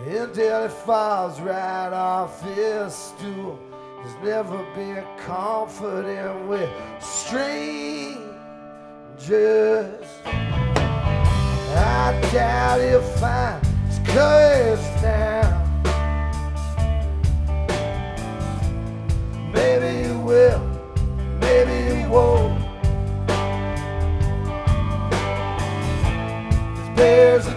until he falls right off his stool. There's never been comforting with strangers. I doubt he'll find his courage now. Maybe he will, maybe he won't. There's a